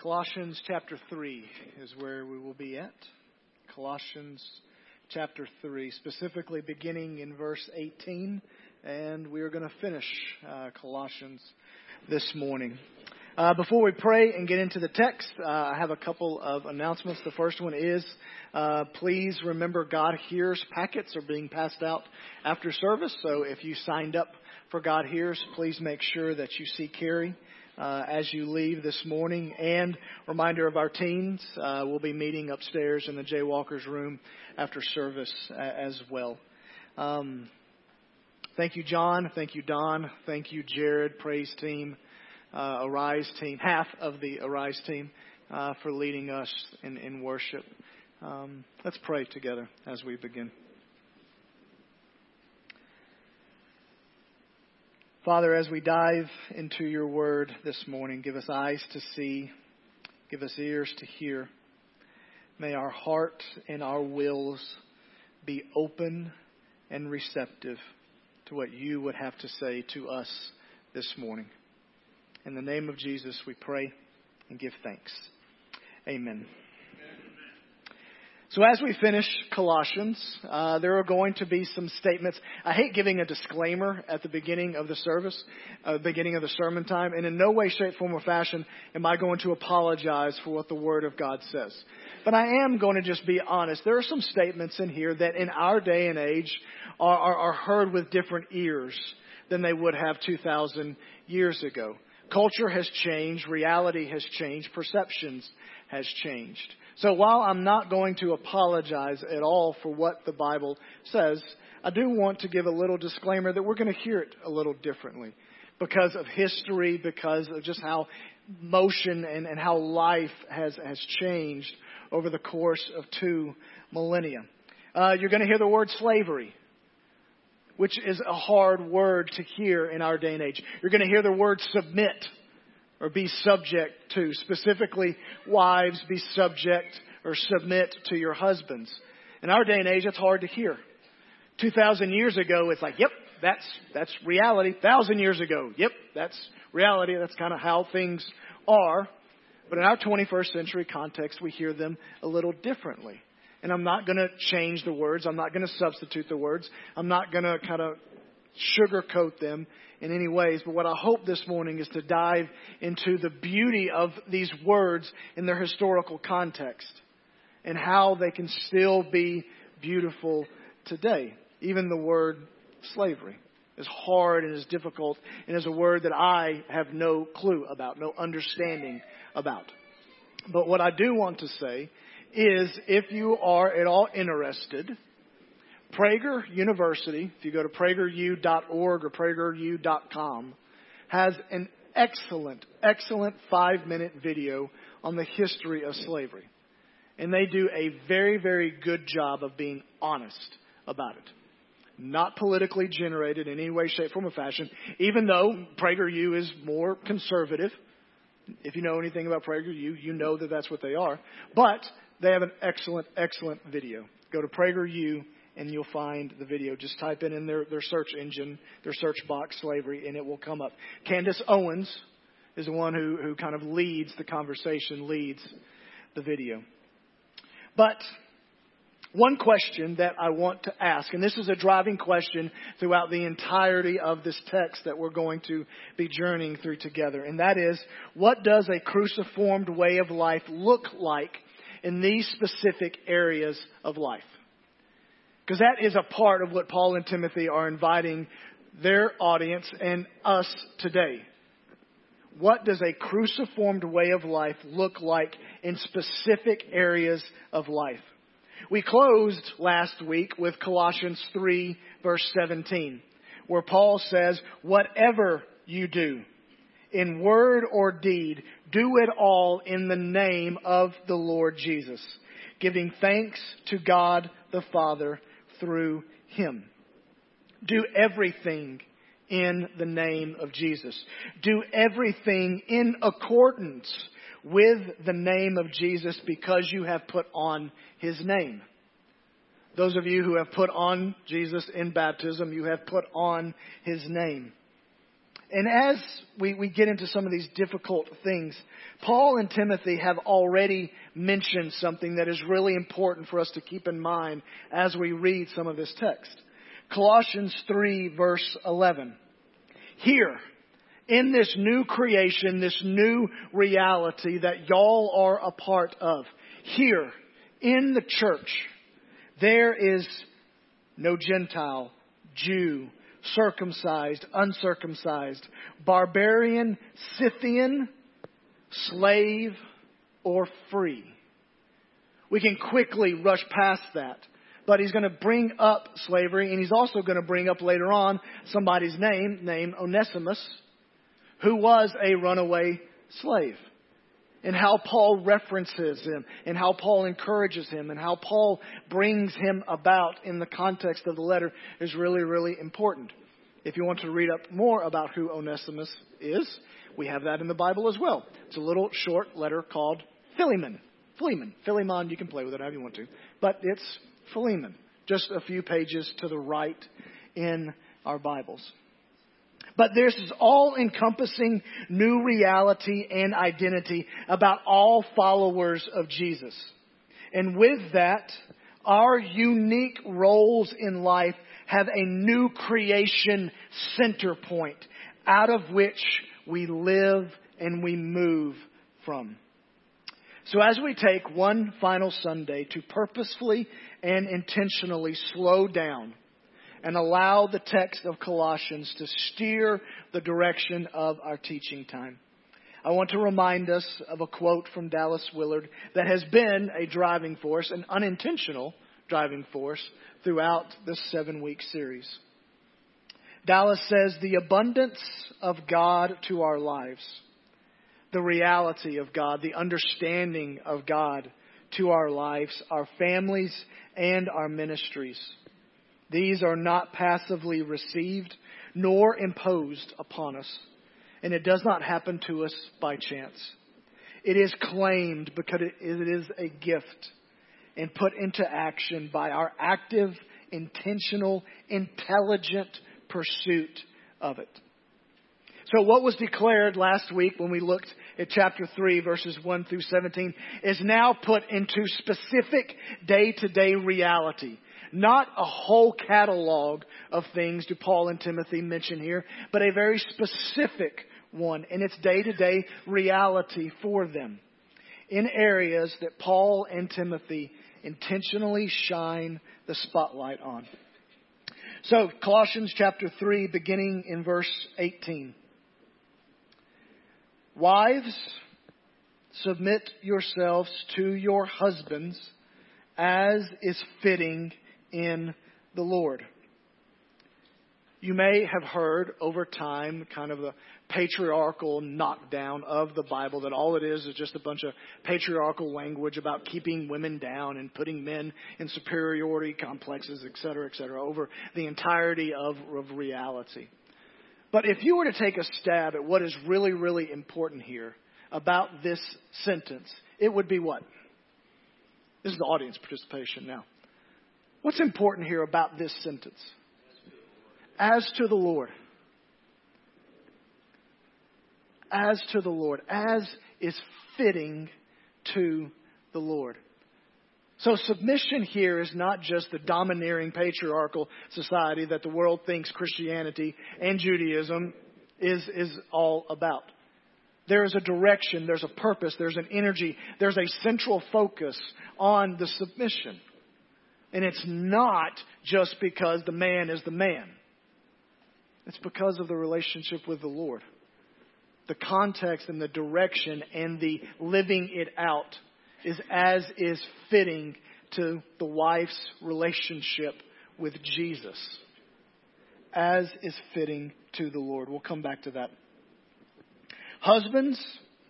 Colossians chapter 3 is where we will be at. Colossians chapter 3, specifically beginning in verse 18. And we are going to finish Colossians this morning. Before we pray and get into the text, I have a couple of announcements. The first one is, please remember God Hears packets are being passed out after service. So if you signed up for God Hears, please make sure that you see Carrie as you leave this morning. And reminder of our teens, we'll be meeting upstairs in the Jay Walker's room after service as well. Thank you, John. Thank you, Don. Thank you, Jared, Praise Team, Arise Team, half of the Arise Team, for leading us in worship. Let's pray together as we begin. Father, as we dive into your word this morning, give us eyes to see, give us ears to hear. May our heart and our wills be open and receptive to what you would have to say to us this morning. In the name of Jesus, we pray and give thanks. Amen. So as we finish Colossians, there are going to be some statements. I hate giving a disclaimer at the beginning of the service, beginning of the sermon time, and in no way, shape, form, or fashion am I going to apologize for what the Word of God says. But I am going to just be honest. There are some statements in here that in our day and age are heard with different ears than they would have 2,000 years ago. Culture has changed, reality has changed, perceptions has changed. So while I'm not going to apologize at all for what the Bible says, I do want to give a little disclaimer that we're going to hear it a little differently because of history, because of just how motion and how life has changed over the course of 2 millennia. You're going to hear the word slavery, which is a hard word to hear in our day and age. You're going to hear the word submit, or be subject to. Specifically, wives, be subject or submit to your husbands. In our day and age, it's hard to hear. 2,000 years ago, it's like, yep, that's reality. 1,000 years ago, yep, that's reality. That's kind of how things are. But in our 21st century context, we hear them a little differently. And I'm not going to change the words. I'm not going to substitute the words. I'm not going to kind of sugarcoat them in any ways. But what I hope this morning is to dive into the beauty of these words in their historical context and how they can still be beautiful today. Even the word slavery is hard and is difficult and is a word that I have no clue about, no understanding about. But what I do want to say is if you are at all interested, Prager University, if you go to prageru.org or prageru.com, has an excellent 5-minute video on the history of slavery. And they do a very, very good job of being honest about it. Not politically generated in any way, shape, form, or fashion, even though PragerU is more conservative. If you know anything about PragerU, you know that that's what they are. But they have an excellent video. Go to PragerU and you'll find the video. Just type in their search engine, their search box, slavery, and it will come up. Candace Owens is the one who kind of leads the conversation, leads the video. But one question that I want to ask, and this is a driving question throughout the entirety of this text that we're going to be journeying through together, and that is, what does a cruciformed way of life look like in these specific areas of life? Because that is a part of what Paul and Timothy are inviting their audience and us today. What does a cruciformed way of life look like in specific areas of life? We closed last week with Colossians 3, verse 17, where Paul says, whatever you do, in word or deed, do it all in the name of the Lord Jesus, giving thanks to God the Father through Him. Do everything in the name of Jesus. Do everything in accordance with the name of Jesus because you have put on His name. Those of you who have put on Jesus in baptism, you have put on His name. And as we get into some of these difficult things, Paul and Timothy have already mentioned something that is really important for us to keep in mind as we read some of this text. Colossians 3 verse 11. Here, in this new creation, this new reality that y'all are a part of, here in the church, there is no Gentile, Jew, circumcised, uncircumcised, barbarian, Scythian, slave, or free. We can quickly rush past that. But he's going to bring up slavery, and he's also going to bring up later on somebody's name, named Onesimus, who was a runaway slave. And how Paul references him, and how Paul encourages him, and how Paul brings him about in the context of the letter is really, really important. If you want to read up more about who Onesimus is, we have that in the Bible as well. It's a little short letter called Philemon. Philemon, you can play with it however you want to. But it's Philemon, just a few pages to the right in our Bibles. But there's this all-encompassing new reality and identity about all followers of Jesus. And with that, our unique roles in life have a new creation center point out of which we live and we move from. So as we take one final Sunday to purposefully and intentionally slow down and allow the text of Colossians to steer the direction of our teaching time, I want to remind us of a quote from Dallas Willard that has been a driving force, an unintentional driving force, throughout this 7-week series. Dallas says, "The abundance of God to our lives, the reality of God, the understanding of God to our lives, our families, and our ministries. These are not passively received nor imposed upon us. And it does not happen to us by chance. It is claimed because it is a gift and put into action by our active, intentional, intelligent pursuit of it." So what was declared last week when we looked at chapter 3, verses 1 through 17, is now put into specific day-to-day reality. Not a whole catalog of things do Paul and Timothy mention here, but a very specific one in its day-to-day reality for them, in areas that Paul and Timothy intentionally shine the spotlight on. So, Colossians chapter 3, beginning in verse 18. "Wives, submit yourselves to your husbands as is fitting in the Lord." You may have heard over time kind of the patriarchal knockdown of the Bible, that all it is just a bunch of patriarchal language about keeping women down and putting men in superiority complexes, et cetera, over the entirety of reality. But if you were to take a stab at what is really, really important here about this sentence, it would be what? This is the audience participation now. What's important here about this sentence? As to the Lord. As to the Lord. As is fitting to the Lord. So submission here is not just the domineering patriarchal society that the world thinks Christianity and Judaism is all about. There is a direction, there's a purpose, there's an energy, there's a central focus on the submission. And it's not just because the man is the man. It's because of the relationship with the Lord. The context and the direction and the living it out is as is fitting to the wife's relationship with Jesus. As is fitting to the Lord. We'll come back to that. Husbands,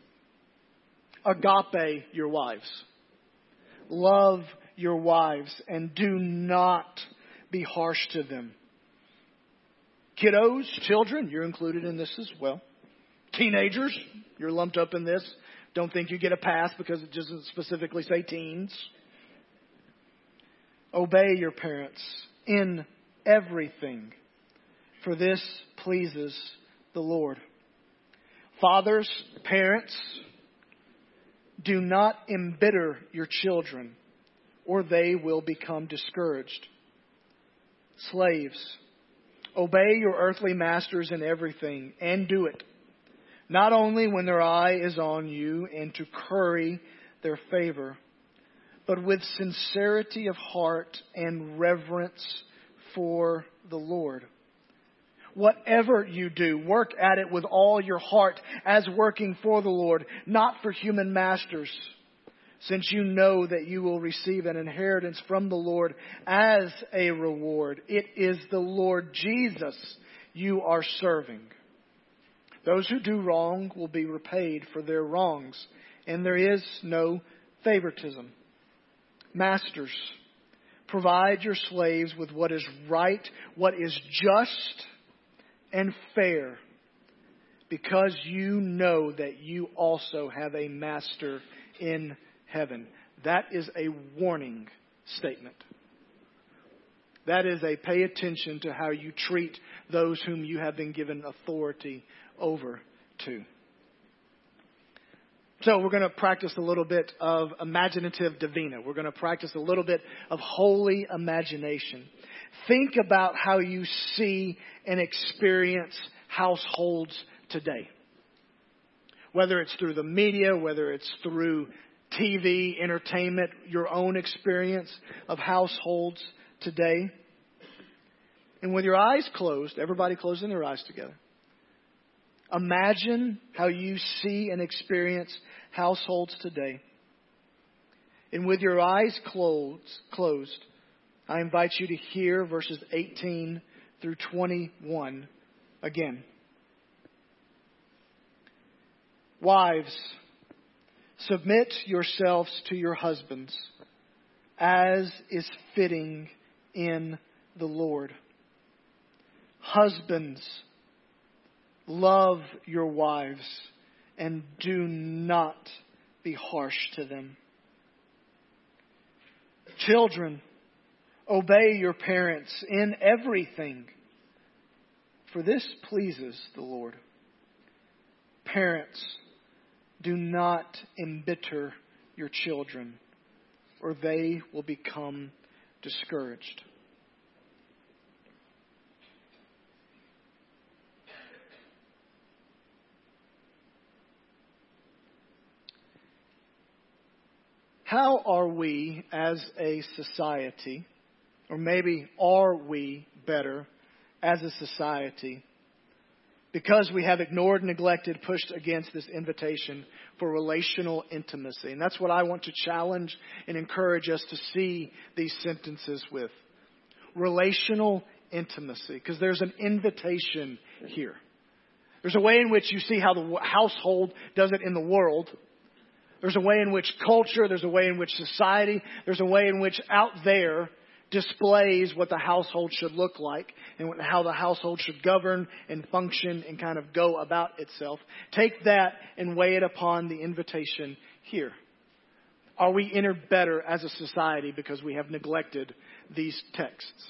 agape your wives. Love your wives and do not be harsh to them. Kiddos, children, you're included in this as well. Teenagers, you're lumped up in this. Don't think you get a pass because it doesn't specifically say teens. Obey your parents in everything, for this pleases the Lord. Fathers, parents, do not embitter your children, or they will become discouraged. Slaves, obey your earthly masters in everything, and do it, not only when their eye is on you and to curry their favor, but with sincerity of heart and reverence for the Lord. Whatever you do, work at it with all your heart as working for the Lord, not for human masters, since you know that you will receive an inheritance from the Lord as a reward. It is the Lord Jesus you are serving. Those who do wrong will be repaid for their wrongs, and there is no favoritism. Masters, provide your slaves with what is right, what is just and fair, because you know that you also have a master in heaven. That is a warning statement. That is a pay attention to how you treat those whom you have been given authority over to. So we're going to practice a little bit of imaginative divina. We're going to practice a little bit of holy imagination. Think about how you see and experience households today. Whether it's through the media, whether it's through TV, entertainment, your own experience of households today. And with your eyes closed, everybody closing their eyes together. Imagine how you see and experience households today. And with your eyes closed, I invite you to hear verses 18 through 21 again. Wives, submit yourselves to your husbands, as is fitting in the Lord. Husbands, love your wives and do not be harsh to them. Children, obey your parents in everything, for this pleases the Lord. Parents, do not embitter your children, or they will become discouraged. How are we as a society, or maybe are we better as a society, because we have ignored, neglected, pushed against this invitation for relational intimacy? And that's what I want to challenge and encourage us to see these sentences with. Relational intimacy, because there's an invitation here. There's a way in which you see how the household does it in the world. There's a way in which culture, there's a way in which society, there's a way in which out there displays what the household should look like and how the household should govern and function and kind of go about itself. Take that and weigh it upon the invitation here. Are we any better as a society because we have neglected these texts?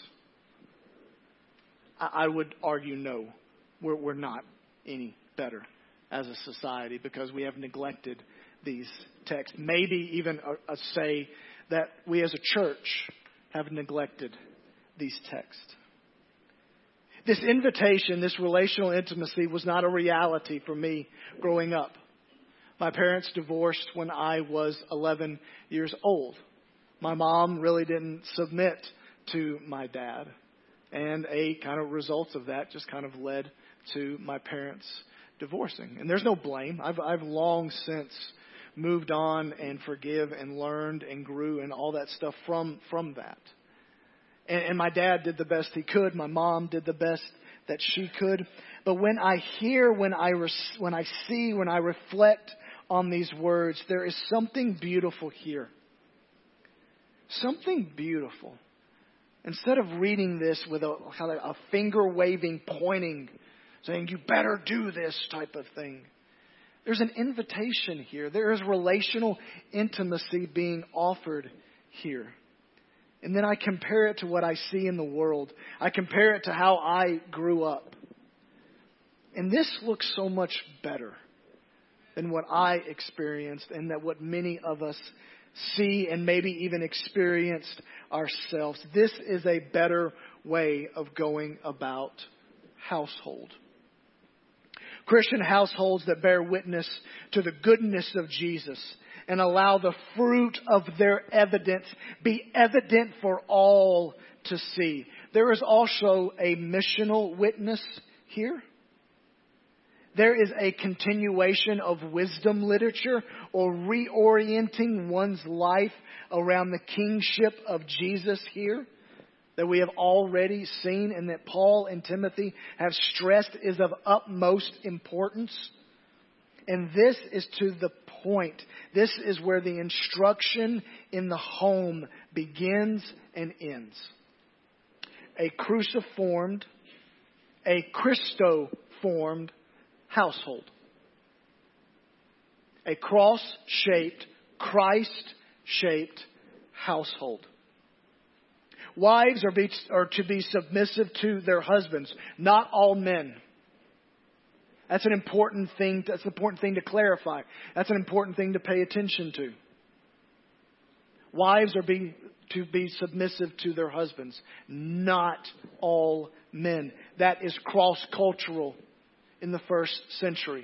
I would argue no. We're not any better as a society because we have neglected these texts. Maybe even say that we as a church have neglected these texts. This invitation, this relational intimacy was not a reality for me growing up. My parents divorced when I was 11 years old. My mom really didn't submit to my dad. And a kind of result of that just kind of led to my parents divorcing. And there's no blame. I've long since moved on and forgive and learned and grew and all that stuff from that. And my dad did the best he could. My mom did the best that she could. But when I hear, when I see, when I reflect on these words, there is something beautiful here. Something beautiful. Instead of reading this with a finger waving, pointing, saying, you better do this type of thing. There's an invitation here. There is relational intimacy being offered here. And then I compare it to what I see in the world. I compare it to how I grew up. And this looks so much better than what I experienced and that what many of us see and maybe even experienced ourselves. This is a better way of going about household. Christian households that bear witness to the goodness of Jesus and allow the fruit of their evidence be evident for all to see. There is also a missional witness here. There is a continuation of wisdom literature or reorienting one's life around the kingship of Jesus here that we have already seen and that Paul and Timothy have stressed is of utmost importance. And this is to the point. This is where the instruction in the home begins and ends. A cruciformed, a Christoformed household. A cross-shaped, Christ-shaped household. Wives are to be submissive to their husbands, not all men. That's an important thing. That's an important thing to clarify. That's an important thing to pay attention to. Wives are to be submissive to their husbands, not all men. That is cross-cultural in the first century.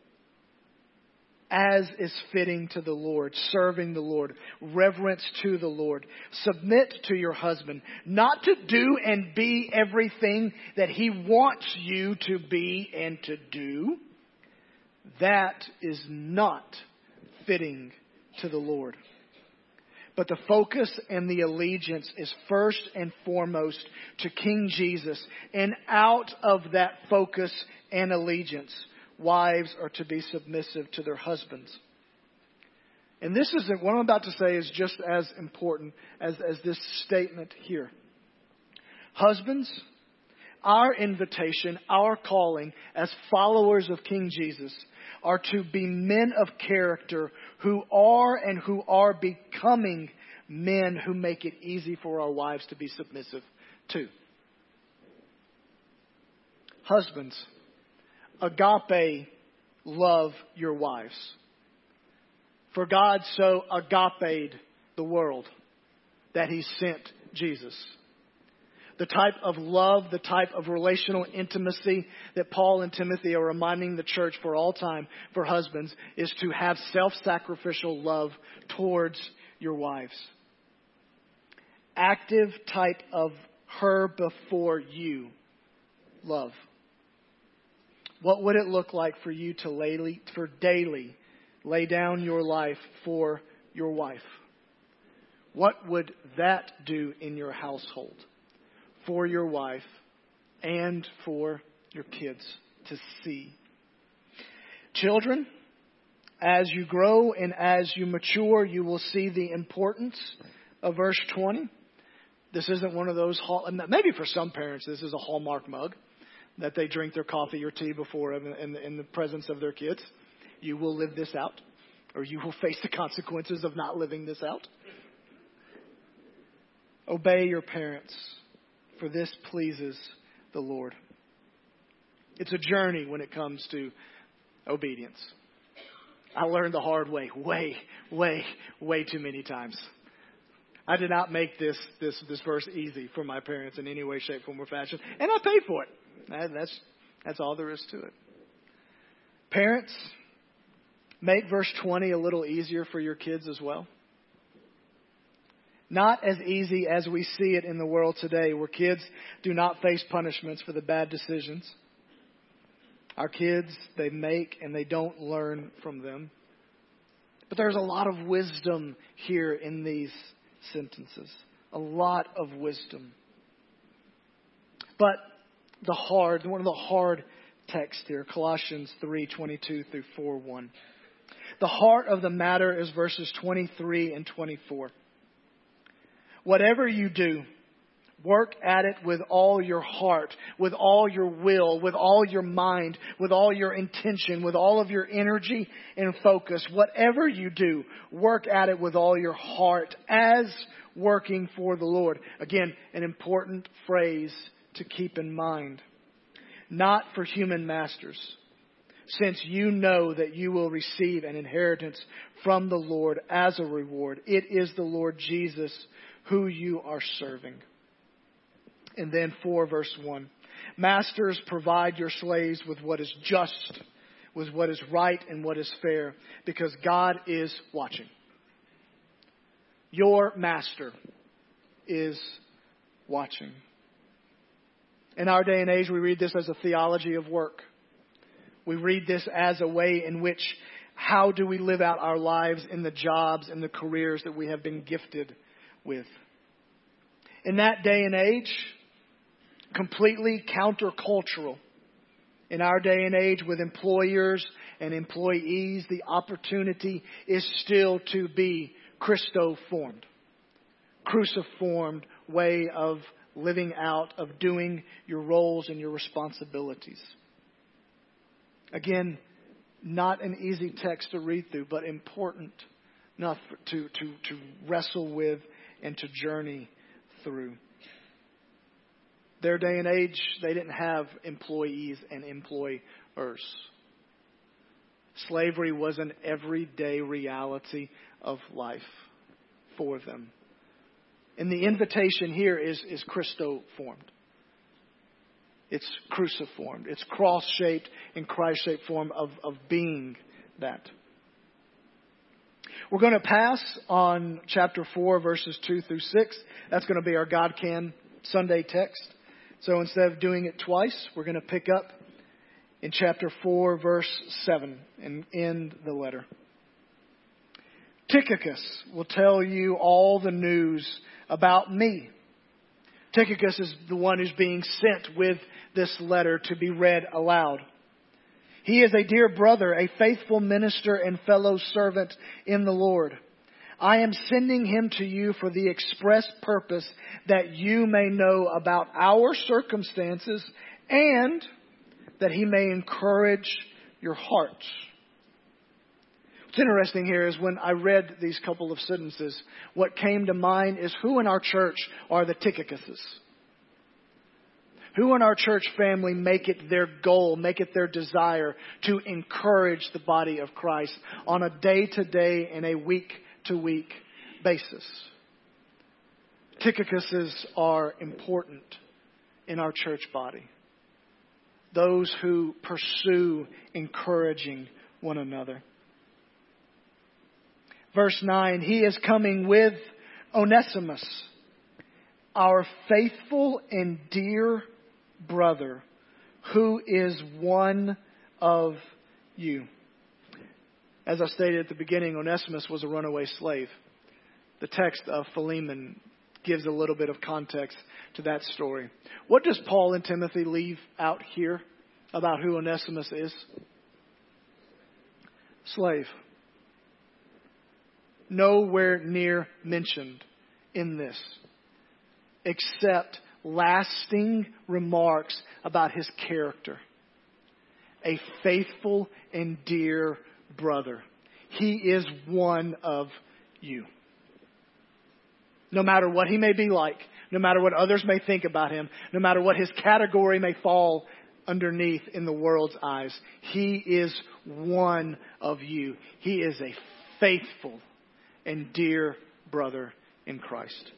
As is fitting to the Lord, serving the Lord, reverence to the Lord. Submit to your husband, not to do and be everything that he wants you to be and to do. That is not fitting to the Lord. But the focus and the allegiance is first and foremost to King Jesus. And out of that focus and allegiance, wives are to be submissive to their husbands. And this is what I'm about to say is just as important as this statement here. Husbands, our invitation, our calling as followers of King Jesus are to be men of character who are becoming men who make it easy for our wives to be submissive to. Husbands, agape love your wives. For God so agape'd the world that he sent Jesus. The type of love, the type of relational intimacy that Paul and Timothy are reminding the church for all time for husbands is to have self-sacrificial love towards your wives. Active type of her before you love. What would it look like for you to daily lay down your life for your wife? What would that do in your household for your wife and for your kids to see? Children, as you grow and as you mature, you will see the importance of verse 20. This isn't one of those, maybe for some parents, this is a Hallmark mug that they drink their coffee or tea before in the presence of their kids. You will live this out, or you will face the consequences of not living this out. Obey your parents, for this pleases the Lord. It's a journey when it comes to obedience. I learned the hard way, way too many times. I did not make this verse easy for my parents in any way, shape, form, or fashion, and I paid for it. That's all there is to it. Parents, make verse 20 a little easier for your kids as well. Not as easy as we see it in the world today, where kids do not face punishments for the bad decisions. Our kids, they make and they don't learn from them. But there's a lot of wisdom here in these sentences. A lot of wisdom. But one of the hard texts here, Colossians 3:22 through 4:1. The heart of the matter is verses 23 and 24. Whatever you do, work at it with all your heart, with all your will, with all your mind, with all your intention, with all of your energy and focus. Whatever you do, work at it with all your heart as working for the Lord. Again, an important phrase to keep in mind. not for human masters, since you know that you will receive an inheritance from the Lord as a reward. It is the Lord Jesus who you are serving. And then 4 verse 1. Masters, provide your slaves with what is just, with what is right and what is fair, because God is watching. Your master is watching. In our day and age, we read this as a theology of work. We read this as a way in which, how do we live out our lives in the jobs and the careers that we have been gifted with? In that day and age, completely countercultural. In our day and age, with employers and employees, the opportunity is still to be Christoformed, cruciformed way of living out, of doing your roles and your responsibilities. Again, not an easy text to read through, but important enough to wrestle with and to journey through. Their day and age, they didn't have employees and employers. Slavery was an everyday reality of life for them. And the invitation here is Christoformed. It's cruciformed. It's cross-shaped and Christ-shaped form of being that. We're going to pass on chapter 4, verses 2 through 6. That's going to be our God Can Sunday text. So instead of doing it twice, we're going to pick up in chapter 4, verse 7 and end the letter. Tychicus will tell you all the news about me. Tychicus is the one who's being sent with this letter to be read aloud. He is a dear brother, a faithful minister and fellow servant in the Lord. I am sending him to you for the express purpose that you may know about our circumstances and that he may encourage your hearts. What's interesting here is when I read these couple of sentences, what came to mind is who in our church are the Tychicuses? Who in our church family make it their goal, make it their desire to encourage the body of Christ on a day-to-day and a week-to-week basis? Tychicuses are important in our church body. Those who pursue encouraging one another. Verse 9, he is coming with Onesimus, our faithful and dear brother, who is one of you. As I stated at the beginning, Onesimus was a runaway slave. The text of Philemon gives a little bit of context to that story. What does Paul and Timothy leave out here about who Onesimus is? Slave. Nowhere near mentioned in this, except lasting remarks about his character. A faithful and dear brother. He is one of you. No matter what he may be like, no matter what others may think about him, no matter what his category may fall underneath in the world's eyes, he is one of you. He is a faithful and dear brother in Christ.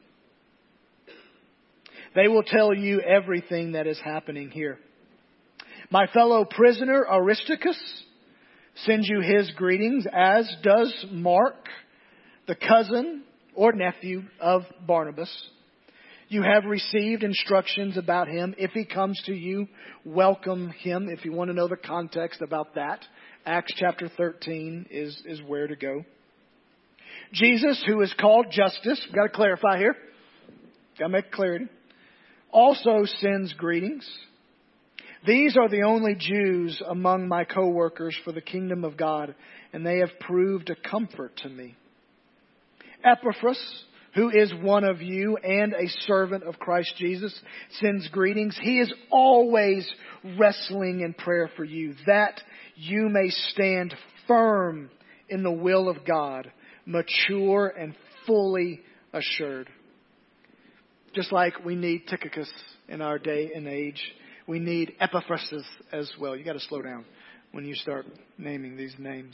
They will tell you everything that is happening here. My fellow prisoner Aristarchus sends you his greetings, as does Mark, the cousin or nephew of Barnabas. You have received instructions about him. If he comes to you, welcome him. If you want to know the context about that, Acts chapter 13 is where to go. Jesus, who is called Justus, we've got to clarify here. Got to make clarity. Also sends greetings. These are the only Jews among my co-workers for the kingdom of God, and they have proved a comfort to me. Epaphras, who is one of you and a servant of Christ Jesus, sends greetings. He is always wrestling in prayer for you, that you may stand firm in the will of God, mature and fully assured. Just like we need Tychicus in our day and age, We need Epaphras as well. You got to slow down when you start naming these names.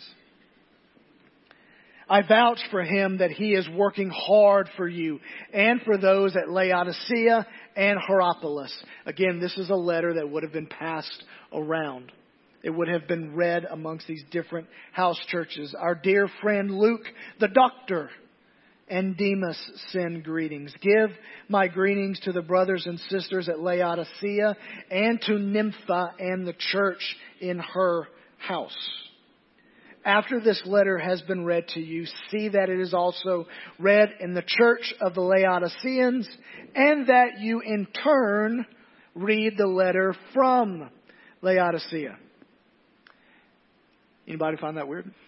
I vouch for him that he is working hard for you and for those at Laodicea and Hierapolis. Again, this is a letter that would have been passed around. It would have been read amongst these different house churches. Our dear friend Luke, the doctor, and Demas send greetings. Give my greetings to the brothers and sisters at Laodicea and to Nympha and the church in her house. After this letter has been read to you, see that it is also read in the church of the Laodiceans, and that you in turn read the letter from Laodicea. Anybody find that weird?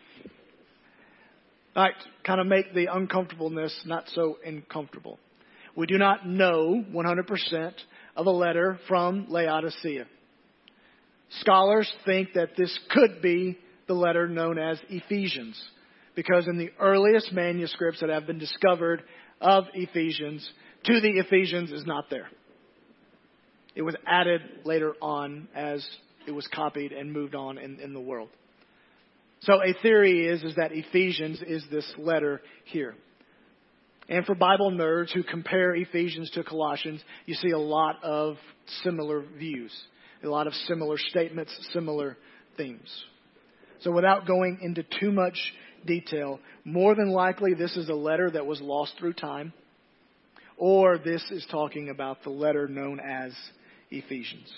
All right, kind of make the uncomfortableness not so uncomfortable. We do not know 100% of a letter from Laodicea. Scholars think that this could be the letter known as Ephesians, because in the earliest manuscripts that have been discovered of Ephesians, to the Ephesians is not there. It was added later on as it was copied and moved on in the world. So a theory is that Ephesians is this letter here. And for Bible nerds who compare Ephesians to Colossians, you see a lot of similar views, a lot of similar statements, similar themes. So without going into too much detail, more than likely this is a letter that was lost through time, or this is talking about the letter known as Ephesians.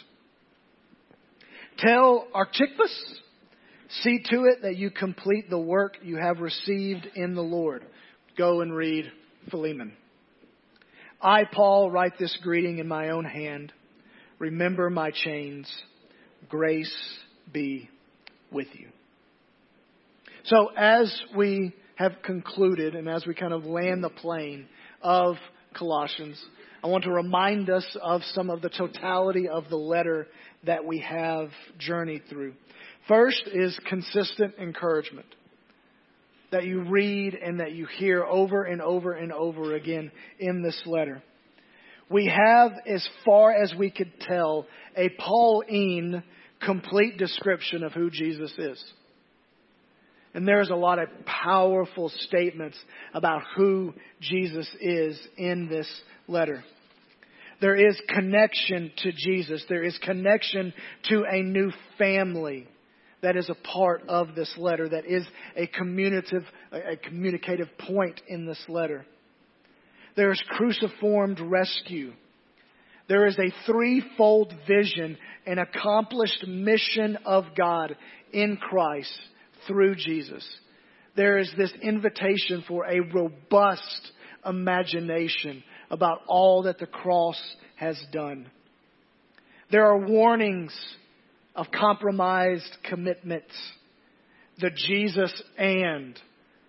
Tell Archippus, see to it that you complete the work you have received in the Lord. Go and read Philemon. I, Paul, write this greeting in my own hand. Remember my chains. Grace be with you. So as we have concluded and as we kind of land the plane of Colossians, I want to remind us of some of the totality of the letter that we have journeyed through. First is consistent encouragement that you read and that you hear over and over and over again in this letter. We have, as far as we could tell, a Pauline complete description of who Jesus is. And there's a lot of powerful statements about who Jesus is in this letter. There is connection to Jesus. There is connection to a new family that is a part of this letter, that is a communicative point in this letter. There is cruciformed rescue. There is a threefold vision and accomplished mission of God in Christ through Jesus. There is this invitation for a robust imagination about all that the cross has done. There are warnings of compromised commitments. The Jesus and ...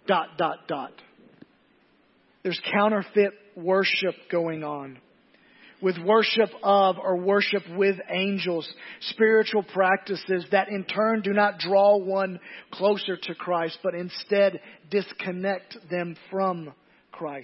There's counterfeit worship going on. With worship of or worship with angels, spiritual practices that in turn do not draw one closer to Christ, but instead disconnect them from Christ.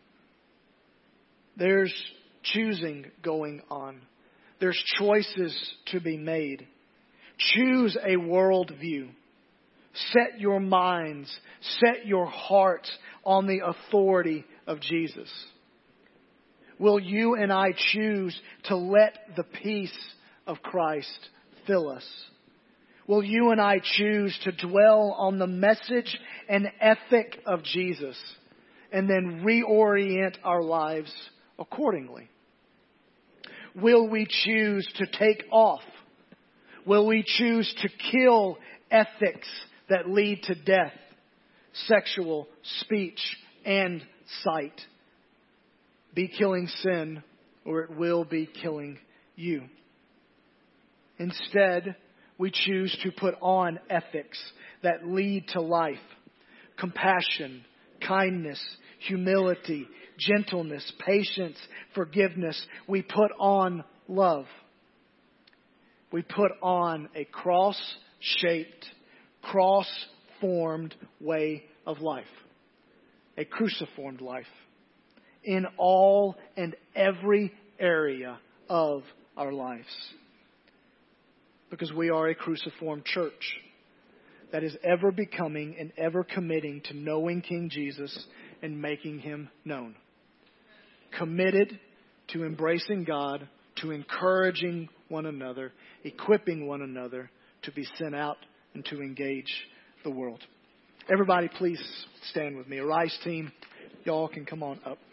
There's choosing going on. There's choices to be made. Choose a worldview. Set your minds, set your hearts on the authority of Jesus. Will you and I choose to let the peace of Christ fill us? Will you and I choose to dwell on the message and ethic of Jesus and then reorient our lives accordingly? Will we choose to take off? Will we choose to kill ethics that lead to death, sexual, speech, and sight? Be killing sin, or it will be killing you. Instead, we choose to put on ethics that lead to life, compassion, kindness, humility, gentleness, patience, forgiveness. We put on love. We put on a cross-shaped, cross-formed way of life. A cruciformed life. In all and every area of our lives. because we are a cruciform church that is ever becoming and ever committing to knowing King Jesus and making him known. Committed to embracing God, to encouraging one another, equipping one another to be sent out and to engage the world. Everybody, please stand with me. Arise team, y'all can come on up.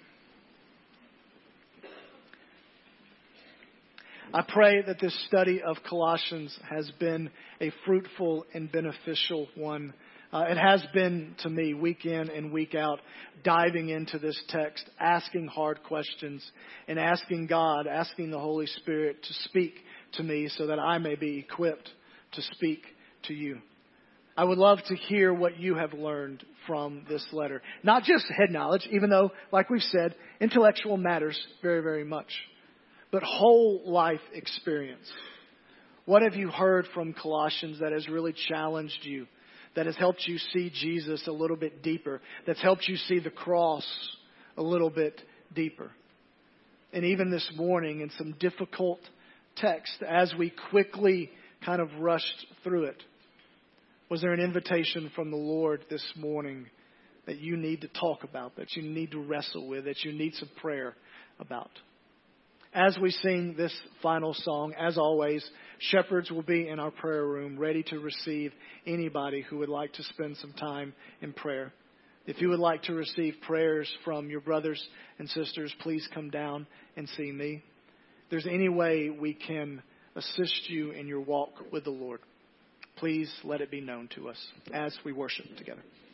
I pray that this study of Colossians has been a fruitful and beneficial one. It has been to me week in and week out, diving into this text, asking hard questions, and asking God, asking the Holy Spirit to speak to me so that I may be equipped to speak to you. I would love to hear what you have learned from this letter. Not just head knowledge, even though, like we've said, intellectual matters very, very much. But whole life experience. What have you heard from Colossians that has really challenged you? That has helped you see Jesus a little bit deeper? That's helped you see the cross a little bit deeper? And even this morning in some difficult text, as we quickly kind of rushed through it, was there an invitation from the Lord this morning that you need to talk about, that you need to wrestle with, that you need some prayer about? As we sing this final song, as always, shepherds will be in our prayer room ready to receive anybody who would like to spend some time in prayer. If you would like to receive prayers from your brothers and sisters, please come down and see me. If there's any way we can assist you in your walk with the Lord, please let it be known to us as we worship together.